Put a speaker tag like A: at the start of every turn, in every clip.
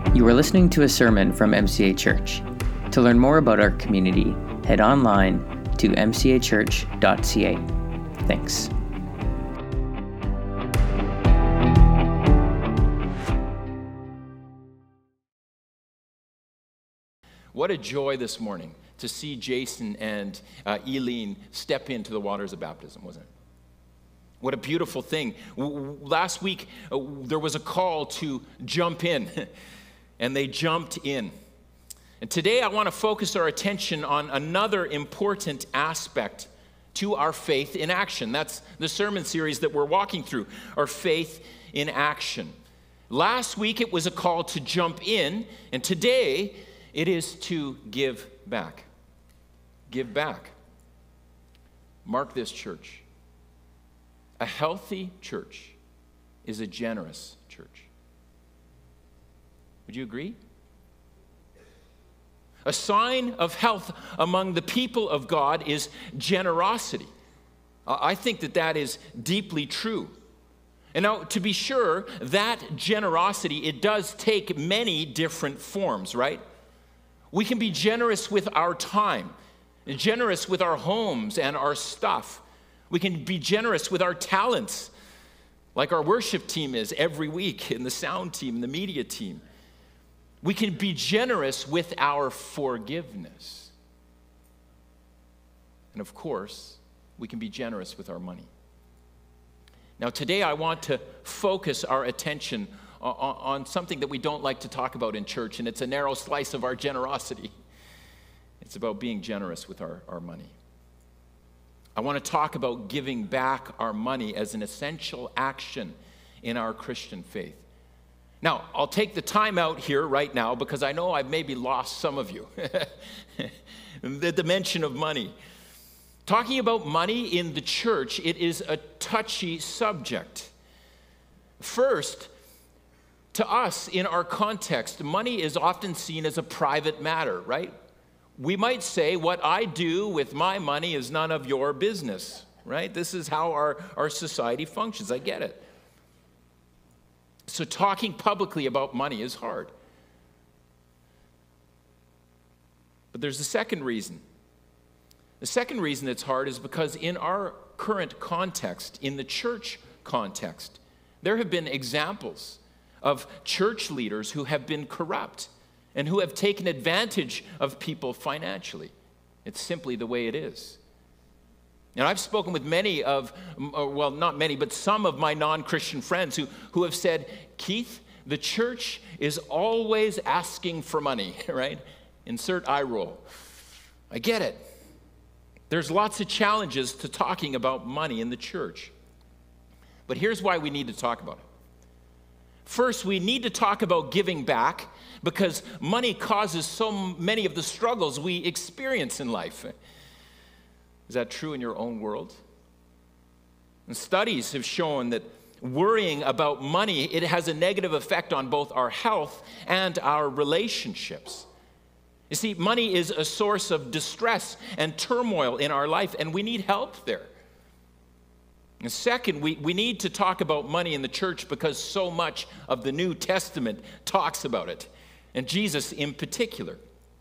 A: You are listening to a sermon from MCA Church. To learn more about our community, head online to mcachurch.ca. Thanks.
B: What a joy this morning to see Jason and Eileen step into the waters of baptism, wasn't it? What a beautiful thing. Last week, there was a call to jump in, and they jumped in. And today, I want to focus our attention on another important aspect to our faith in action. That's the sermon series that we're walking through, our faith in action. Last week, it was a call to jump in, and today, it is to give back. Give back. Mark this, church. A healthy church is a generous church. Would you agree? A sign of health among the people of God is generosity. I think that is deeply true. And now, to be sure, that generosity, it does take many different forms, right? We can be generous with our time, generous with our homes and our stuff. We can be generous with our talents, like our worship team is every week, and the sound team, and the media team. We can be generous with our forgiveness. And of course, we can be generous with our money. Now, today I want to focus our attention on something that we don't like to talk about in church, and it's a narrow slice of our generosity. It's about being generous with our money. I want to talk about giving back our money as an essential action in our Christian faith. Now, I'll take the time out here right now because I know I've maybe lost some of you. The dimension of money. Talking about money in the church, it is a touchy subject. First, to us, in our context, money is often seen as a private matter, right? We might say, what I do with my money is none of your business, right? This is how our society functions. I get it. So talking publicly about money is hard. But there's a second reason. The second reason it's hard is because in our current context, in the church context, there have been examples of church leaders who have been corrupt and who have taken advantage of people financially. It's simply the way it is. And I've spoken with many of, well, not many, but some of my non-Christian friends who have said, Keith, the church is always asking for money, right? Insert eye roll. I get it. There's lots of challenges to talking about money in the church. But here's why we need to talk about it. First, we need to talk about giving back because money causes so many of the struggles we experience in life. Is that true in your own world? And studies have shown that worrying about money, it has a negative effect on both our health and our relationships. You see, money is a source of distress and turmoil in our life, and we need help there. And second, we need to talk about money in the church because so much of the New Testament talks about it, and Jesus in particular.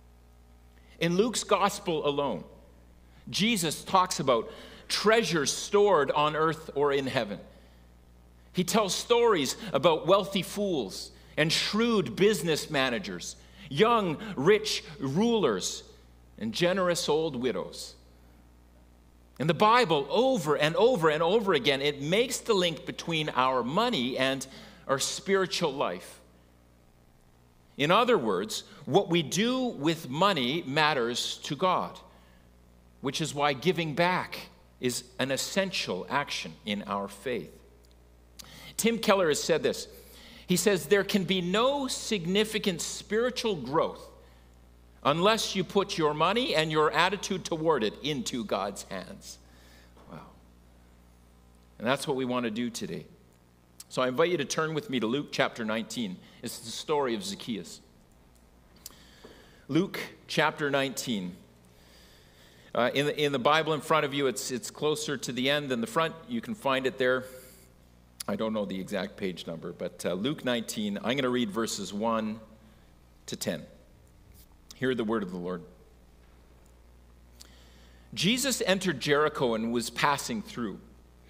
B: In Luke's gospel alone, Jesus talks about treasures stored on earth or in heaven. He tells stories about wealthy fools and shrewd business managers, young, rich rulers, and generous old widows. In the Bible, over and over and over again, it makes the link between our money and our spiritual life. In other words, what we do with money matters to God, which is why giving back is an essential action in our faith. Tim Keller has said this. He says, there can be no significant spiritual growth unless you put your money and your attitude toward it into God's hands. Wow. And that's what we want to do today. So I invite you to turn with me to Luke chapter 19. It's the story of Zacchaeus. Luke chapter 19. In the Bible in front of you, it's closer to the end than the front. You can find it there. I don't know the exact page number, but Luke 19, I'm going to read verses 1 to 10. Hear the word of the Lord. Jesus entered Jericho and was passing through.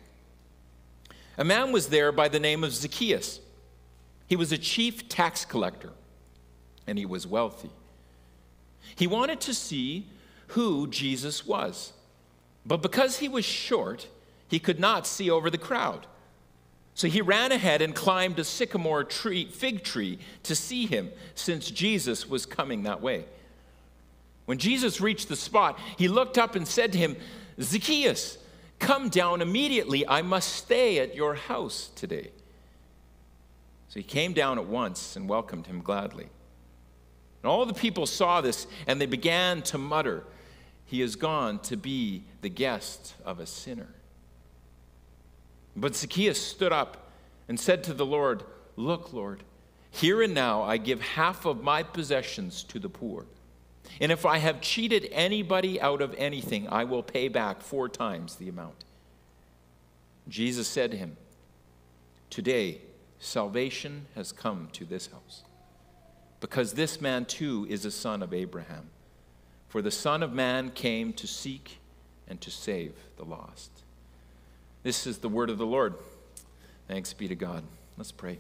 B: A man was there by the name of Zacchaeus. He was a chief tax collector, and he was wealthy. He wanted to see who Jesus was, but because he was short, he could not see over the crowd. So he ran ahead and climbed a sycamore fig tree to see him, since Jesus was coming that way. When Jesus reached the spot, he looked up and said to him, "Zacchaeus, come down immediately. I must stay at your house today." So he came down at once and welcomed him gladly. And all the people saw this, and they began to mutter, "He is gone to be the guest of a sinner." But Zacchaeus stood up and said to the Lord, "Look, Lord, here and now I give half of my possessions to the poor. And if I have cheated anybody out of anything, I will pay back 4 times the amount." Jesus said to him, "Today salvation has come to this house, because this man too is a son of Abraham. For the Son of Man came to seek and to save the lost." This is the word of the Lord. Thanks be to God. Let's pray.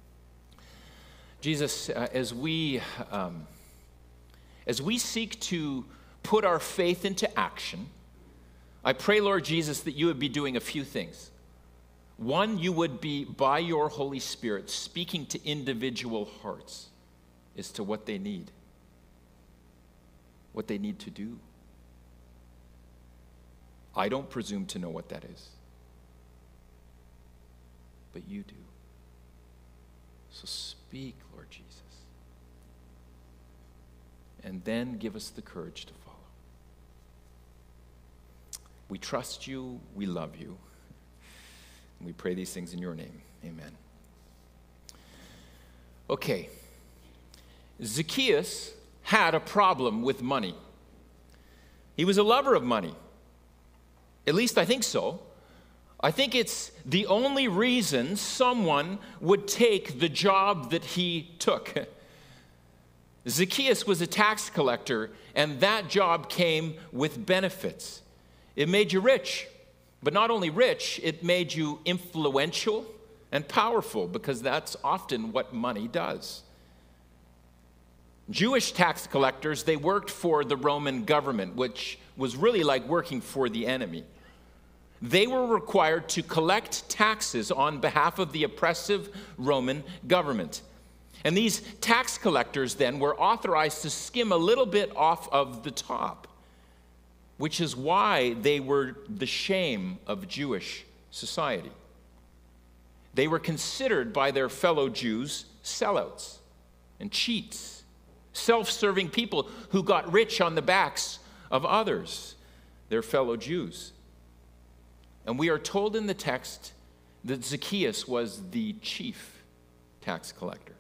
B: Jesus, as we seek to put our faith into action, I pray, Lord Jesus, that you would be doing a few things. One, you would be, by your Holy Spirit, speaking to individual hearts as to what they need to do. I don't presume to know what that is, but you do. So speak, Lord Jesus. And then give us the courage to follow. We trust you, we love you, and we pray these things in your name. Amen. Okay. Zacchaeus had a problem with money. He was a lover of money. At least I think so. I think it's the only reason someone would take the job that he took. Zacchaeus was a tax collector, and that job came with benefits. It made you rich, but not only rich, it made you influential and powerful, because that's often what money does. Jewish tax collectors, they worked for the Roman government, which was really like working for the enemy. They were required to collect taxes on behalf of the oppressive Roman government. And these tax collectors then were authorized to skim a little bit off of the top, which is why they were the shame of Jewish society. They were considered by their fellow Jews sellouts and cheats, self-serving people who got rich on the backs of others, their fellow Jews. And we are told in the text that Zacchaeus was the chief tax collector.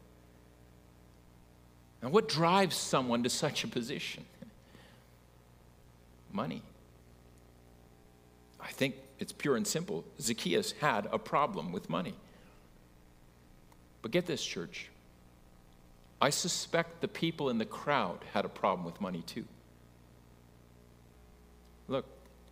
B: Now, what drives someone to such a position? Money. I think it's pure and simple. Zacchaeus had a problem with money. But get this, church. I suspect the people in the crowd had a problem with money too. Look,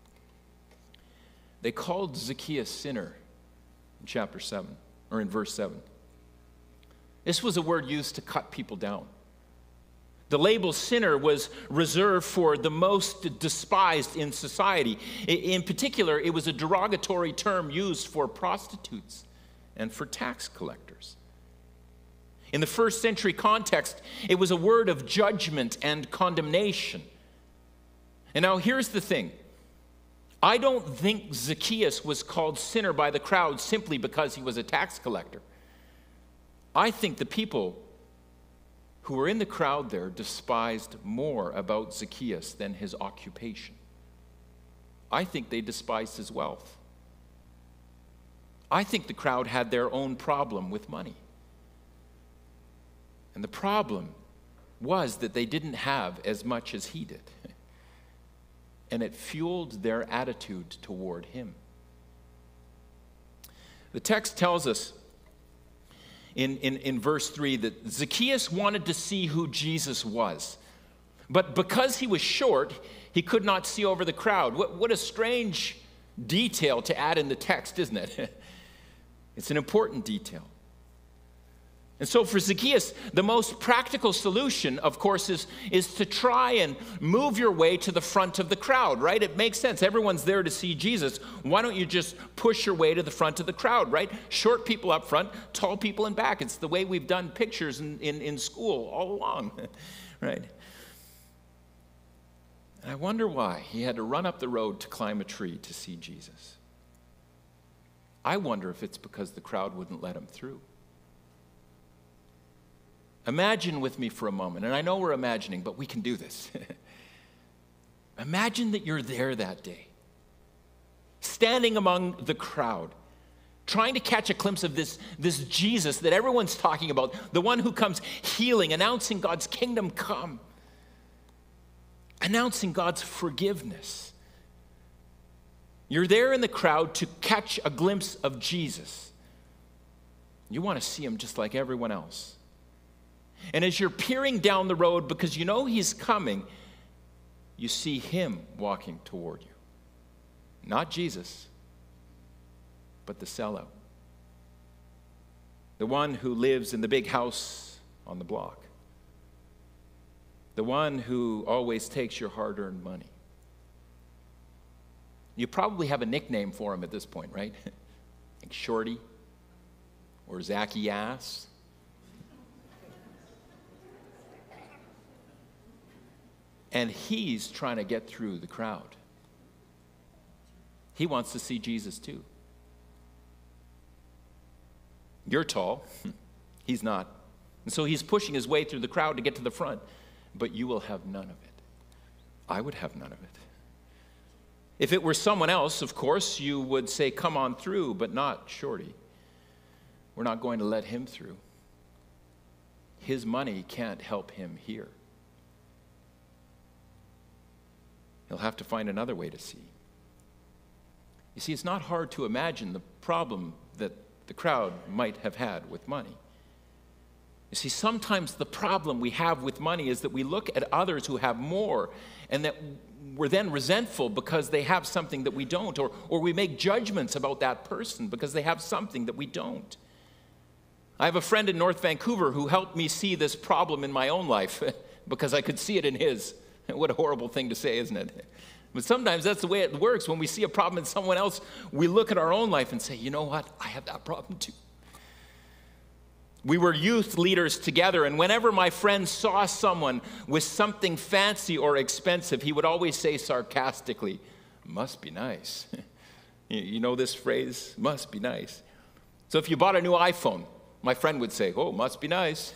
B: they called Zacchaeus sinner in chapter 7, or in verse 7. This was a word used to cut people down. The label sinner was reserved for the most despised in society. In particular, it was a derogatory term used for prostitutes and for tax collectors. In the first century context, it was a word of judgment and condemnation. And now here's the thing. I don't think Zacchaeus was called sinner by the crowd simply because he was a tax collector. I think the people who were in the crowd there despised more about Zacchaeus than his occupation. I think they despised his wealth. I think the crowd had their own problem with money. And the problem was that they didn't have as much as he did. And it fueled their attitude toward him. The text tells us in verse 3 that Zacchaeus wanted to see who Jesus was. But because he was short, he could not see over the crowd. What a strange detail to add in the text, isn't it? It's an important detail. And so for Zacchaeus, the most practical solution, of course, is to try and move your way to the front of the crowd, right? It makes sense. Everyone's there to see Jesus. Why don't you just push your way to the front of the crowd, right? Short people up front, tall people in back. It's the way we've done pictures in school all along, right? And I wonder why he had to run up the road to climb a tree to see Jesus. I wonder if it's because the crowd wouldn't let him through. Imagine with me for a moment, and I know we're imagining, but we can do this. Imagine that you're there that day, standing among the crowd, trying to catch a glimpse of this Jesus that everyone's talking about, the one who comes healing, announcing God's kingdom come, announcing God's forgiveness. You're there in the crowd to catch a glimpse of Jesus. You want to see him just like everyone else. And as you're peering down the road, because you know he's coming, you see him walking toward you. Not Jesus, but the sellout. The one who lives in the big house on the block. The one who always takes your hard-earned money. You probably have a nickname for him at this point, right? Like Shorty or Zacchaeus. And he's trying to get through the crowd. He wants to see Jesus too. You're tall. He's not. And so he's pushing his way through the crowd to get to the front. But you will have none of it. I would have none of it. If it were someone else, of course, you would say, come on through, but not Shorty. We're not going to let him through. His money can't help him here. He'll have to find another way to see. You see, it's not hard to imagine the problem that the crowd might have had with money. You see, sometimes the problem we have with money is that we look at others who have more and that we're then resentful because they have something that we don't, or we make judgments about that person because they have something that we don't. I have a friend in North Vancouver who helped me see this problem in my own life because I could see it in his. What a horrible thing to say, isn't it? But sometimes that's the way it works. When we see a problem in someone else, we look at our own life and say, you know what? I have that problem too. We were youth leaders together, and whenever my friend saw someone with something fancy or expensive, he would always say sarcastically, must be nice. You know this phrase? Must be nice. So if you bought a new iPhone, my friend would say, oh, must be nice.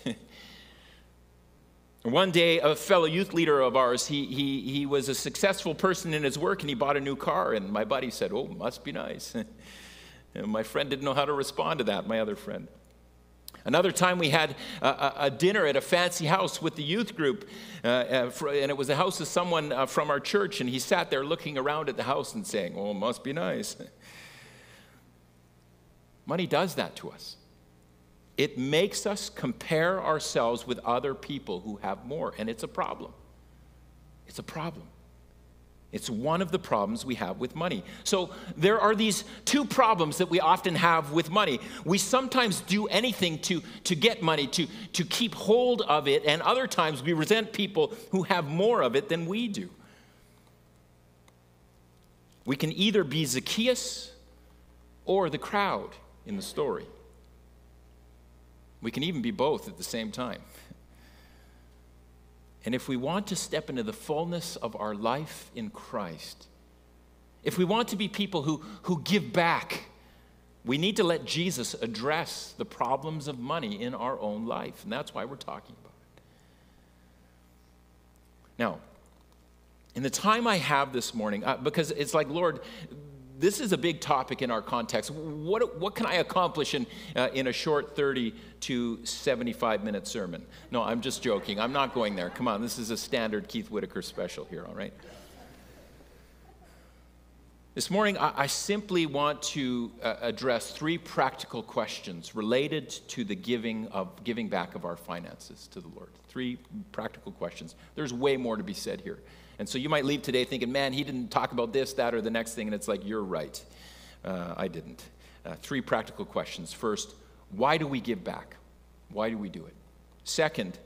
B: One day, a fellow youth leader of ours, he was a successful person in his work, and he bought a new car, and my buddy said, oh, must be nice. And my friend didn't know how to respond to that, my other friend. Another time we had a dinner at a fancy house with the youth group, and it was the house of someone from our church, and he sat there looking around at the house and saying, oh, must be nice. Money does that to us. It makes us compare ourselves with other people who have more, and it's a problem. It's a problem. It's one of the problems we have with money. So there are these two problems that we often have with money. We sometimes do anything to get money, to keep hold of it, and other times we resent people who have more of it than we do. We can either be Zacchaeus or the crowd in the story. We can even be both at the same time. And if we want to step into the fullness of our life in Christ, if we want to be people who give back, we need to let Jesus address the problems of money in our own life. And that's why we're talking about it. Now, in the time I have this morning, because it's like, Lord, this is a big topic in our context. What can I accomplish in a short 30 to 75-minute sermon? No, I'm just joking. I'm not going there. Come on, this is a standard Keith Whitaker special here, all right? This morning, I simply want to address 3 practical questions related to the giving back of our finances to the Lord. 3 practical questions. There's way more to be said here. And so you might leave today thinking, man, he didn't talk about this, that, or the next thing. And it's like, you're right. I didn't. 3 practical questions. First, why do we give back? Why do we do it? Second,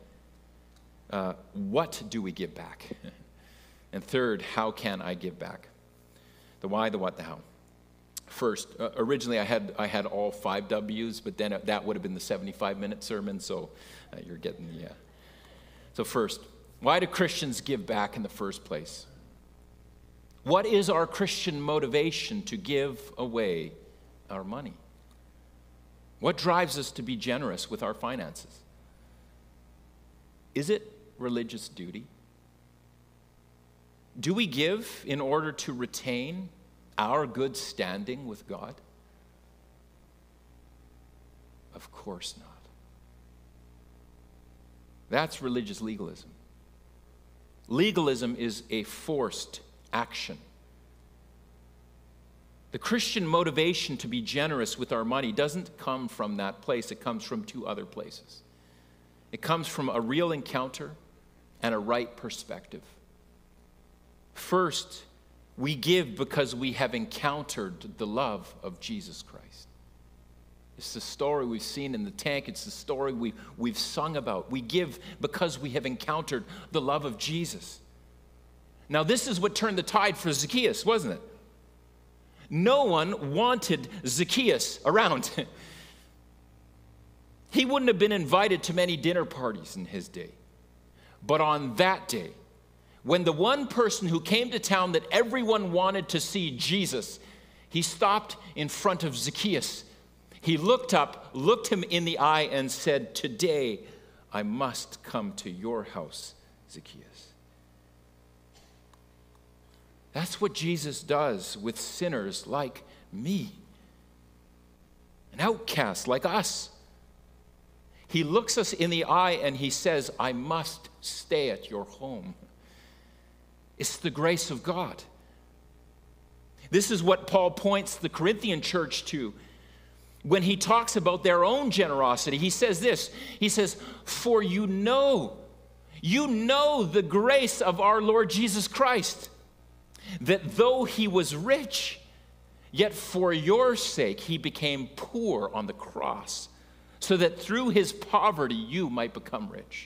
B: what do we give back? And third, how can I give back? The why, the what, the how. First, originally I had all 5 W's, but then that would have been the 75-minute sermon, so you're getting the... So first, why do Christians give back in the first place? What is our Christian motivation to give away our money? What drives us to be generous with our finances? Is it religious duty? Do we give in order to retain our good standing with God? Of course not. That's religious legalism. Legalism is a forced action. The Christian motivation to be generous with our money doesn't come from that place. It comes from 2 other places. It comes from a real encounter and a right perspective. First, we give because we have encountered the love of Jesus Christ. It's the story we've seen in the tank. It's the story we've sung about. We give because we have encountered the love of Jesus. Now, this is what turned the tide for Zacchaeus, wasn't it? No one wanted Zacchaeus around. He wouldn't have been invited to many dinner parties in his day. But on that day, when the one person who came to town that everyone wanted to see, Jesus, he stopped in front of Zacchaeus. He looked up, looked him in the eye, and said, "Today I must come to your house, Zacchaeus." That's what Jesus does with sinners like me, an outcast like us. He looks us in the eye and he says, "I must stay at your home." It's the grace of God. This is what Paul points the Corinthian church to when he talks about their own generosity. He says this, he says, "For you know the grace of our Lord Jesus Christ, that though he was rich, yet for your sake he became poor on the cross, so that through his poverty you might become rich."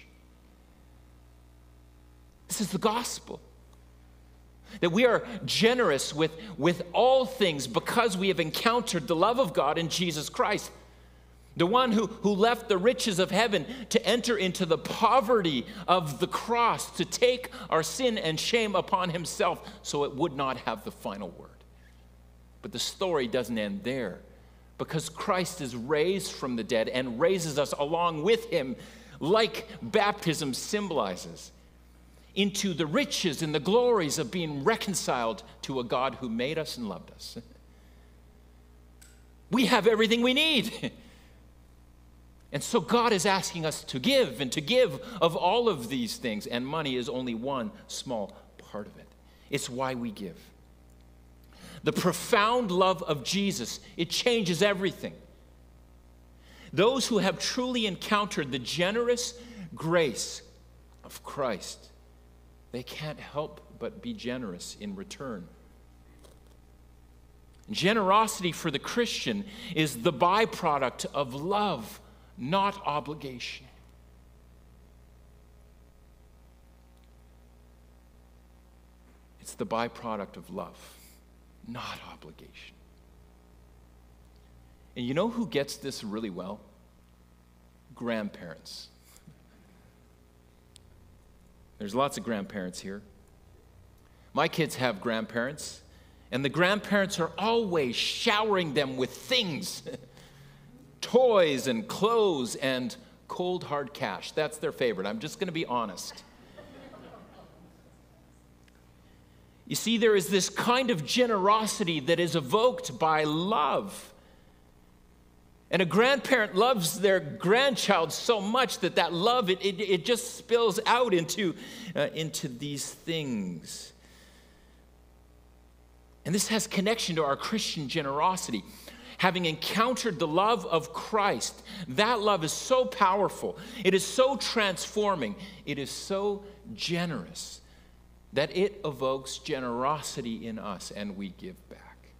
B: This is the gospel. That we are generous with all things because we have encountered the love of God in Jesus Christ. The one who left the riches of heaven to enter into the poverty of the cross, to take our sin and shame upon himself so it would not have the final word. But the story doesn't end there, because Christ is raised from the dead and raises us along with him, like baptism symbolizes, into the riches and the glories of being reconciled to a God who made us and loved us. We have everything we need. And so God is asking us to give, and to give of all of these things, and money is only one small part of it. It's why we give. The profound love of Jesus, it changes everything. Those who have truly encountered the generous grace of Christ, they can't help but be generous in return. Generosity for the Christian is the byproduct of love, not obligation. It's the byproduct of love, not obligation. And you know who gets this really well? Grandparents. There's lots of grandparents here. My kids have grandparents, and the grandparents are always showering them with things. Toys and clothes and cold hard cash. That's their favorite. I'm just going to be honest. You see, there is this kind of generosity that is evoked by love. And a grandparent loves their grandchild so much that love, it just spills out into these things. And this has connection to our Christian generosity. Having encountered the love of Christ, that love is so powerful. It is so transforming. It is so generous that it evokes generosity in us, and we give back.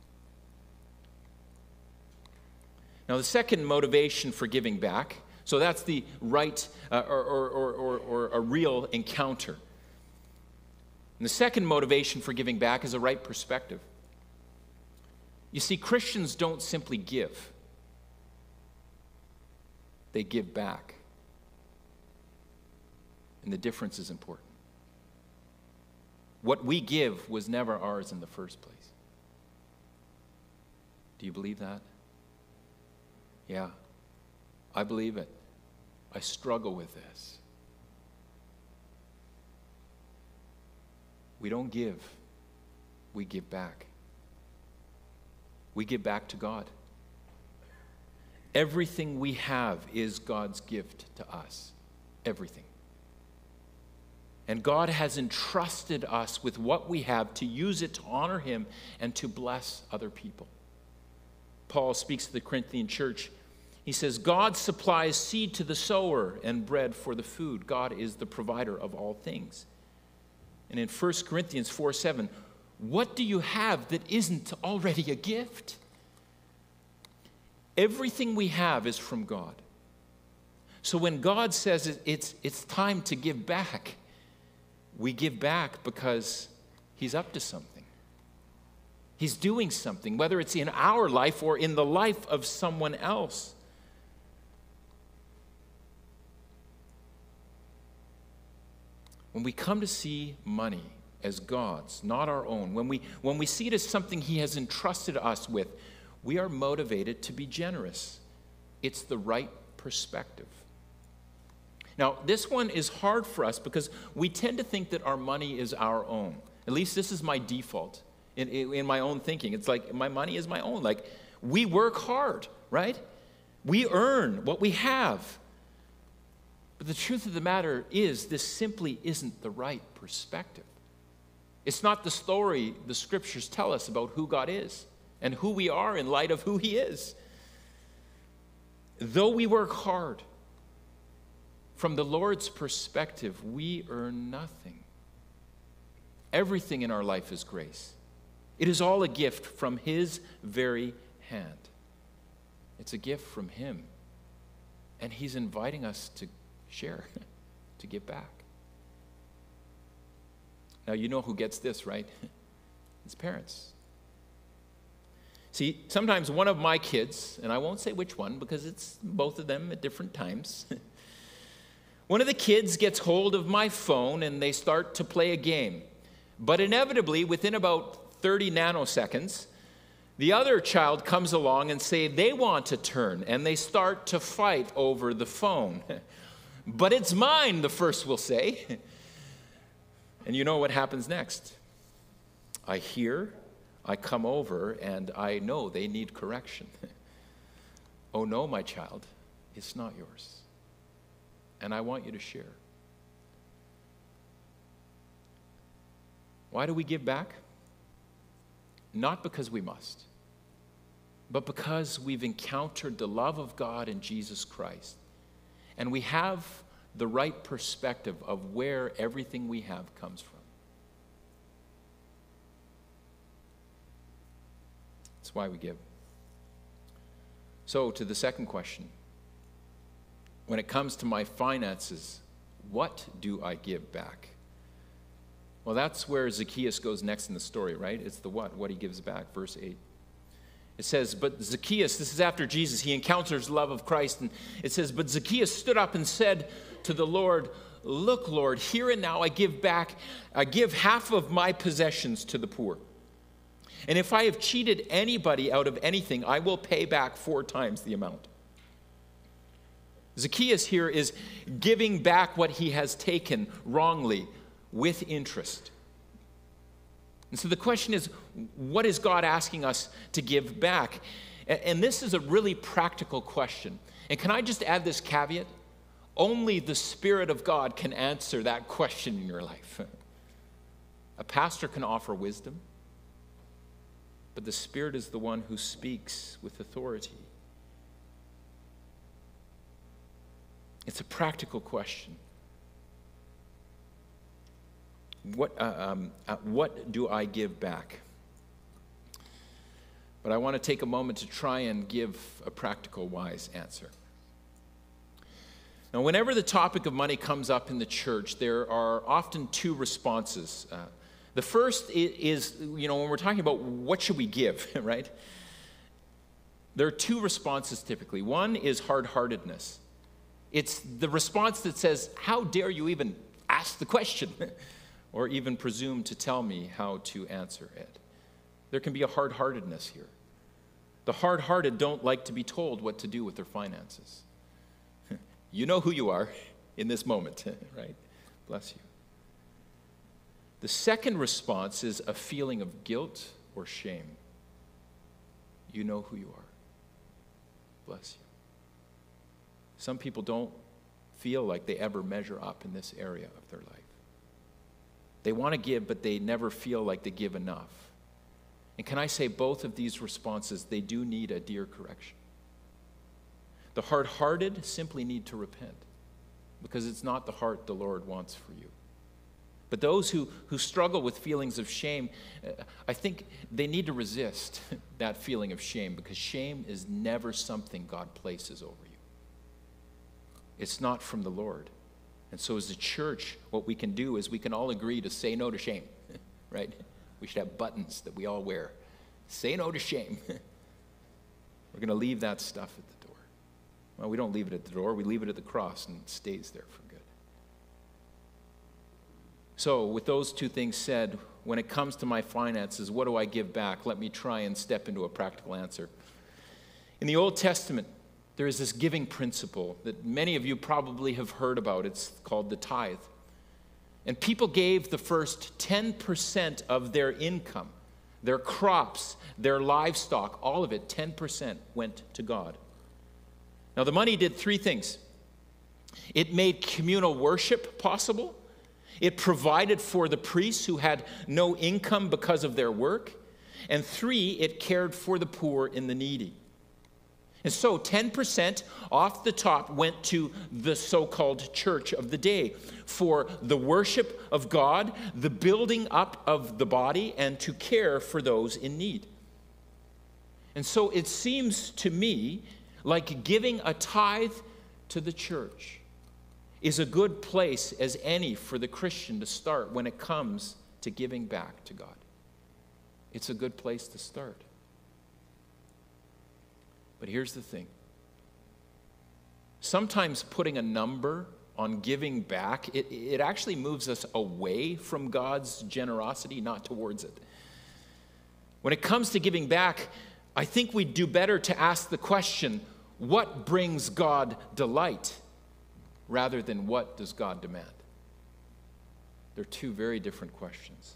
B: Now, the second motivation for giving back, so that's the right or a real encounter. And the second motivation for giving back is a right perspective. You see, Christians don't simply give. They give back. And the difference is important. What we give was never ours in the first place. Do you believe that? Yeah, I believe it. I struggle with this. We don't give, we give back. We give back to God. Everything we have is God's gift to us. Everything. And God has entrusted us with what we have to use it to honor Him and to bless other people. Paul speaks to the Corinthian church. He says, God supplies seed to the sower and bread for the food. God is the provider of all things. And in 1 Corinthians 4:7, what do you have that isn't already a gift? Everything we have is from God. So when God says it's time to give back, we give back because He's up to something. He's doing something, whether it's in our life or in the life of someone else. When we come to see money as God's, not our own, when we see it as something He has entrusted us with, we are motivated to be generous. It's the right perspective. Now, this one is hard for us because we tend to think that our money is our own. At least this is my default in my own thinking. It's like my money is my own. Like, we work hard, right? We earn what we have. But the truth of the matter is, this simply isn't the right perspective. It's not the story the Scriptures tell us about who God is and who we are in light of who He is. Though we work hard, from the Lord's perspective, we earn nothing. Everything in our life is grace. It is all a gift from His very hand. It's a gift from Him. And He's inviting us to share, to give back. Now, you know who gets this, right? It's parents. See, sometimes one of my kids, and I won't say which one because it's both of them at different times, one of the kids gets hold of my phone and they start to play a game. But inevitably, within about 30 nanoseconds, the other child comes along and say they want a turn, and they start to fight over the phone. But it's mine, the first will say. And you know what happens next? I hear, I come over, and I know they need correction. Oh no, my child, it's not yours. And I want you to share. Why do we give back? Not because we must, but because we've encountered the love of God in Jesus Christ. And we have the right perspective of where everything we have comes from. That's why we give. So, to the second question. When it comes to my finances, what do I give back? Well, that's where Zacchaeus goes next in the story, right? It's the what he gives back, verse 8. It says, but Zacchaeus, this is after Jesus, he encounters the love of Christ, and it says, but Zacchaeus stood up and said to the Lord, look, Lord, here and now I give half of my possessions to the poor. And if I have cheated anybody out of anything, I will pay back 4 times the amount. Zacchaeus here is giving back what he has taken wrongly with interest. And so the question is, what is God asking us to give back? And this is a really practical question. And can I just add this caveat? Only the Spirit of God can answer that question in your life. A pastor can offer wisdom. but the Spirit is the one who speaks with authority. It's a practical question. What do I give back? But I want to take a moment to try and give a practical, wise answer. Now, whenever the topic of money comes up in the church, there are often two responses. The first is, when we're talking about what should we give, right? There are two responses typically. One is hard-heartedness. It's the response that says, how dare you even ask the question or even presume to tell me how to answer it? There can be a hard-heartedness here. The hard-hearted don't like to be told what to do with their finances. You know who you are in this moment, right? Bless you. The second response is a feeling of guilt or shame. You know who you are. Bless you. Some people don't feel like they ever measure up in this area of their life. They want to give, but they never feel like they give enough. And can I say both of these responses, they do need a dear correction. The hard-hearted simply need to repent because it's not the heart the Lord wants for you. But those who struggle with feelings of shame, I think they need to resist that feeling of shame because shame is never something God places over you. It's not from the Lord. And so as a church, what we can do is we can all agree to say no to shame, right? We should have buttons that we all wear. Say no to shame. We're going to leave that stuff at the door. Well, we don't leave it at the door. We leave it at the cross and it stays there for good. So with those two things said, when it comes to my finances, what do I give back? Let me try and step into a practical answer. In the Old Testament, there is this giving principle that many of you probably have heard about. It's called the tithe. And people gave the first 10% of their income, their crops, their livestock, all of it, 10% went to God. Now, the money did three things. It made communal worship possible. It provided for the priests who had no income because of their work. And three, it cared for the poor and the needy. And so 10% off the top went to the so-called church of the day for the worship of God, the building up of the body, and to care for those in need. And so it seems to me like giving a tithe to the church is a good place as any for the Christian to start when it comes to giving back to God. It's a good place to start. But here's the thing. Sometimes putting a number on giving back, it actually moves us away from God's generosity, not towards it. When it comes to giving back, I think we do better to ask the question, what brings God delight, rather than what does God demand? They're two very different questions.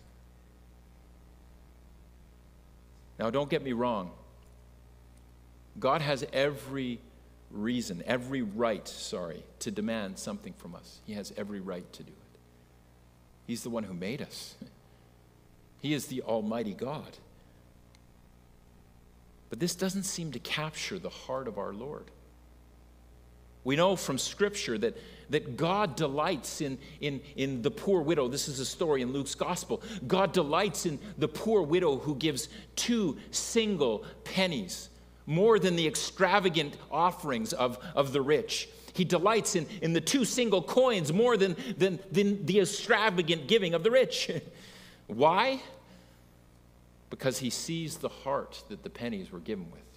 B: Now, don't get me wrong. God has every right, to demand something from us. He has every right to do it. He's the one who made us. He is the Almighty God. But this doesn't seem to capture the heart of our Lord. We know from Scripture that God delights in the poor widow. This is a story in Luke's Gospel. God delights in the poor widow who gives 2 single pennies, more than the extravagant offerings of the rich. He delights in the 2 single coins more than the extravagant giving of the rich. Why? Because he sees the heart that the pennies were given with.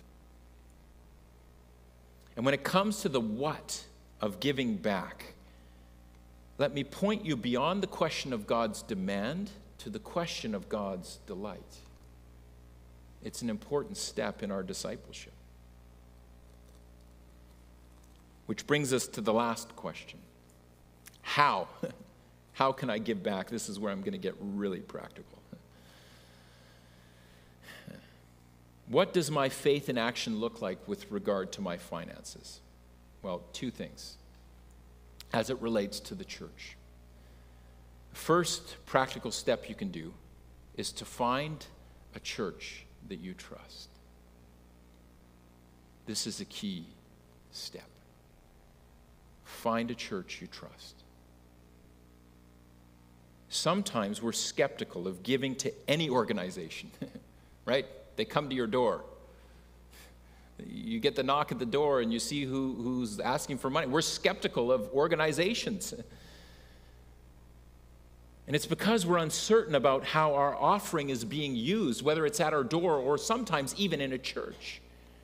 B: And when it comes to the what of giving back, let me point you beyond the question of God's demand to the question of God's delight. It's an important step in our discipleship. Which brings us to the last question. How? How can I give back? This is where I'm going to get really practical. What does my faith in action look like with regard to my finances? Well, 2 things as it relates to the church. First practical step you can do is to find a church that you trust. This is a key step. Find a church you trust. Sometimes we're skeptical of giving to any organization, right? They come to your door. You get the knock at the door and you see who's asking for money. We're skeptical of organizations. And it's because we're uncertain about how our offering is being used, whether it's at our door or sometimes even in a church.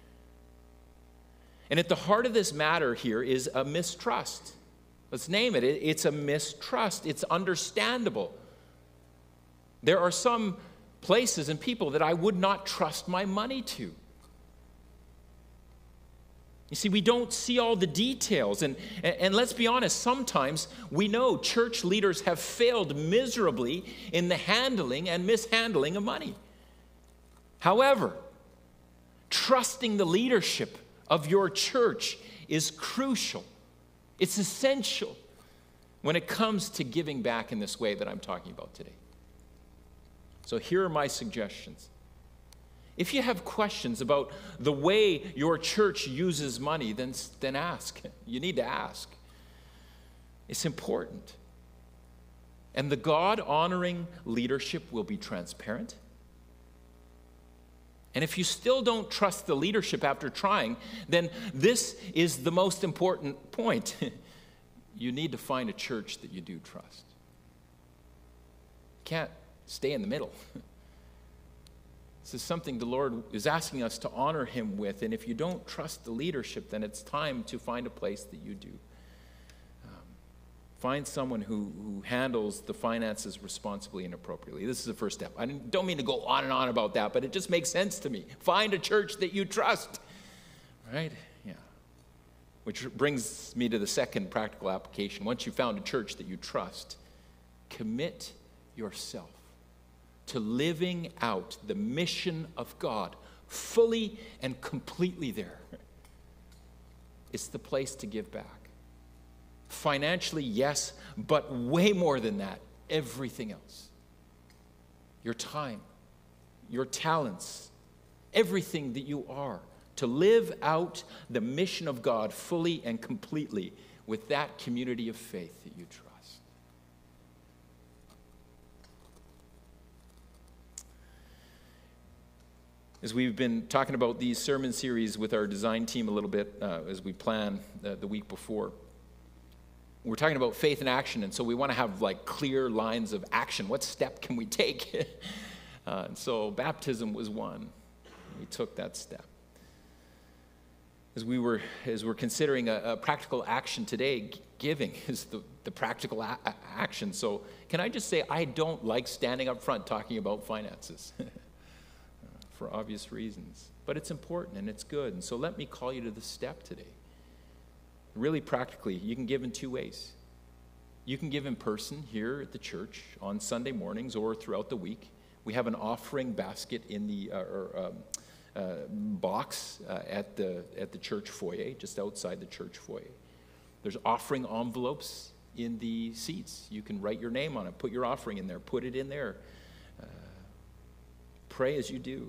B: And at the heart of this matter here is a mistrust. Let's name it. It's a mistrust. It's understandable. There are some places and people that I would not trust my money to. You see, we don't see all the details. And let's be honest, sometimes we know church leaders have failed miserably in the handling and mishandling of money. However, trusting the leadership of your church is crucial. It's essential when it comes to giving back in this way that I'm talking about today. So here are my suggestions. If you have questions about the way your church uses money, then ask. You need to ask. It's important. And the God-honoring leadership will be transparent. And if you still don't trust the leadership after trying, then this is the most important point. You need to find a church that you do trust. You can't stay in the middle. This is something the Lord is asking us to honor him with. And if you don't trust the leadership, then it's time to find a place that you do. Find someone who handles the finances responsibly and appropriately. This is the first step. I don't mean to go on and on about that, but it just makes sense to me. Find a church that you trust. Right? Yeah. Which brings me to the second practical application. Once you've found a church that you trust, commit yourself to living out the mission of God fully and completely there. It's the place to give back. Financially, yes, but way more than that, everything else. Your time, your talents, everything that you are, to live out the mission of God fully and completely with that community of faith that you trust. As we've been talking about these sermon series with our design team a little bit as we plan the week before, we're talking about faith and action, and so we want to have like clear lines of action. What step can we take? And so baptism was one. We took that step. As we're considering a practical action today, giving is the practical action. So can I just say I don't like standing up front talking about finances. For obvious reasons. But it's important and it's good. And so let me call you to the step today. Really practically, you can give in two ways. You can give in person here at the church on Sunday mornings or throughout the week. We have an offering basket in the box at the church foyer, just outside the church foyer. There's offering envelopes in the seats. You can write your name on it, put your offering in there, put it in there. Pray as you do.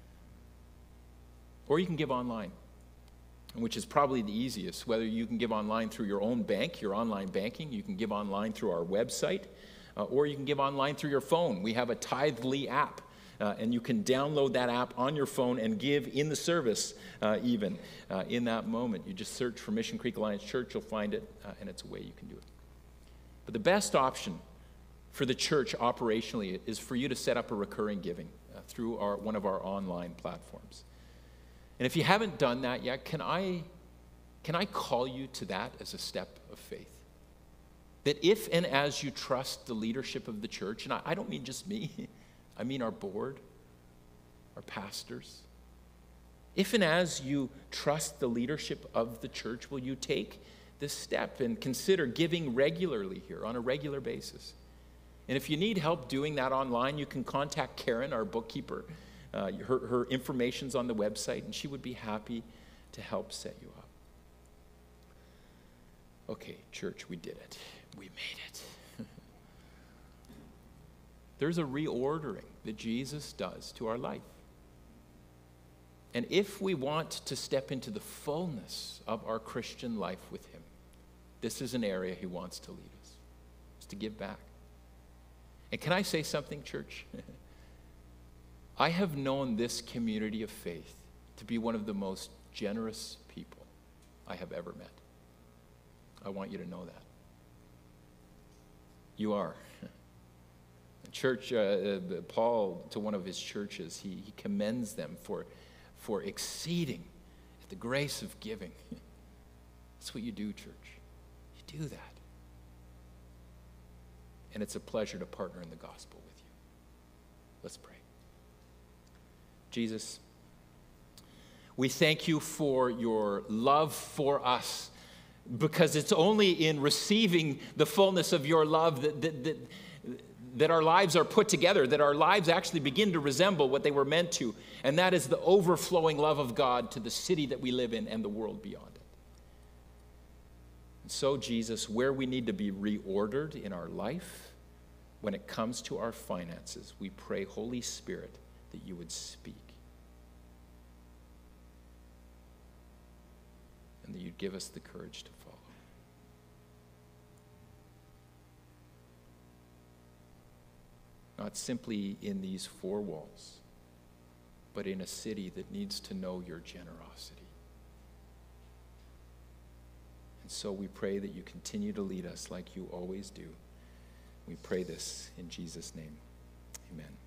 B: Or you can give online, which is probably the easiest, whether you can give online through your own bank, your online banking, you can give online through our website, or you can give online through your phone. We have a Tithely app, and you can download that app on your phone and give in the service even in that moment. You just search for Mission Creek Alliance Church, you'll find it, and it's a way you can do it. But the best option for the church operationally is for you to set up a recurring giving through one of our online platforms. And if you haven't done that yet, can I call you to that as a step of faith? That if and as you trust the leadership of the church, and I don't mean just me, I mean our board, our pastors. If and as you trust the leadership of the church, will you take this step and consider giving regularly here on a regular basis? And if you need help doing that online, you can contact Karen, our bookkeeper. Her information's on the website, and she would be happy to help set you up. Okay, church, we did it. We made it. There's a reordering that Jesus does to our life. And if we want to step into the fullness of our Christian life with him, this is an area he wants to lead us, is to give back. And can I say something, church? I have known this community of faith to be one of the most generous people I have ever met. I want you to know that. You are. Church, Paul, to one of his churches, he commends them for exceeding the grace of giving. That's what you do, church. You do that. And it's a pleasure to partner in the gospel with you. Let's pray. Jesus, we thank you for your love for us, because it's only in receiving the fullness of your love that our lives are put together, that our lives actually begin to resemble what they were meant to, and that is the overflowing love of God to the city that we live in and the world beyond it. And so, Jesus, where we need to be reordered in our life, when it comes to our finances, we pray, Holy Spirit, that you would speak. And that you'd give us the courage to follow. Not simply in these four walls, but in a city that needs to know your generosity. And so we pray that you continue to lead us like you always do. We pray this in Jesus' name. Amen.